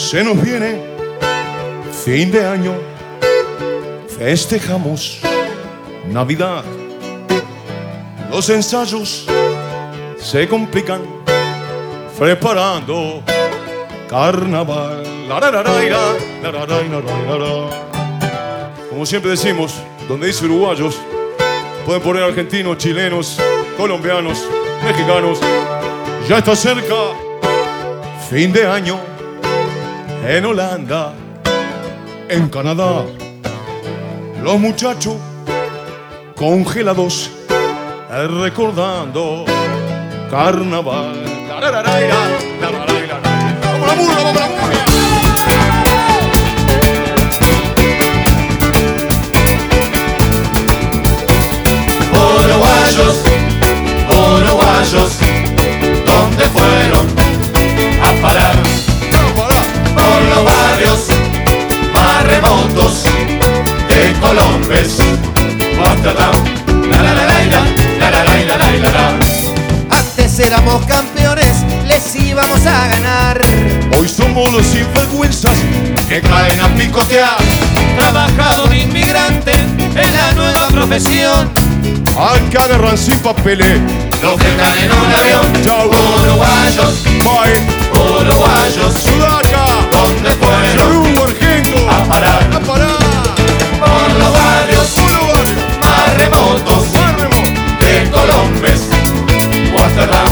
Se nos viene fin de año, festejamos Navidad. Los ensayos se complican preparando carnaval. Como siempre decimos, donde dice uruguayos, pueden poner argentinos, chilenos, colombianos, mexicanos. Ya está cerca fin de año en Holanda, en Canadá. Los muchachos congelados recordando carnaval. ¡Vamos la murga, vamos la murga! Uruguayos, uruguayos, ¿dónde fueron a parar? Por los barrios más remotos de Colombes, Amsterdam. Antes éramos campeones, les íbamos a ganar. Hoy somos los sinvergüenzas Que caen a picotear. Trabajador inmigrante en la nueva profesión. al que agarran sin papeles. Los que están en un avión. Chau. Uruguayos, Bye. uruguayos, Sudaca. ¿dónde fueron Perú, Argento. a parar? A parar. Por los barrios más remotos de Colombes, Amsterdam.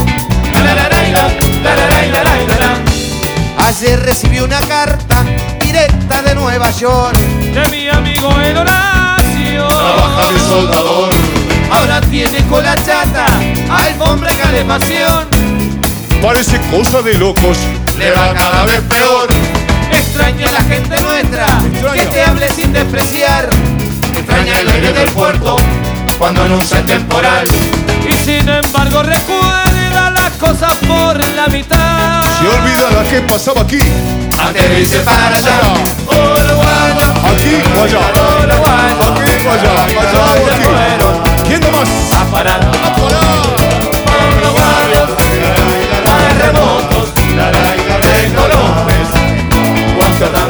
Ayer recibí una carta directa de Nueva York de mi amigo el Horacio. Trabaja de soldador. Ahora tiene cola chata, alfombra y calefacción. Parece cosa de locos. Le va cada vez peor. Extraña a la gente nuestra, Extraña. que te hable sin despreciar. Extraña el aire del puerto cuando anuncia el temporal. Y sin embargo recuerda las cosas por la mitad. Se olvida la que pasaba aquí. Antes de irse para allá. Uruguayo, Aquí o allá. uruguayo, Aquí o allá. Allá o ¿dónde aquí. fueron ¿Quién da más? a parar? A parar. Por los barrios más remotos De Colombes, Amsterdam.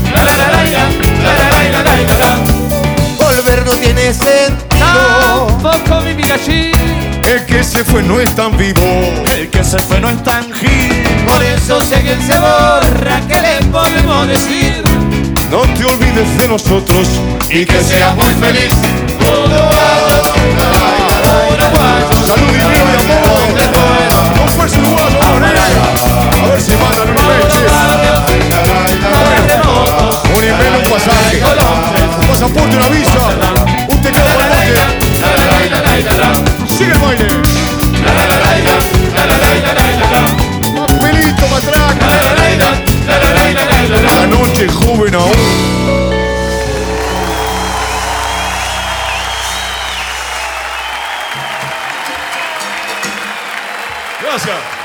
Volver no tiene sentido. Tampoco mi gallín. El que se fue no es tan vivo. El que se fue no es tan gil. Por eso si alguien se borra, ¿qué le podemos decir? No te olvides de nosotros. Y que seas muy feliz. Salud, dinero y amor. Con fuerza uruguayo, vamos. A ver si mandan unos meches. Un email, un pasaje. Un pasaporte, una visa. Un teclado para el bote. Sigue el baile. Papelito, matraca. La noche joven aún. Gracias.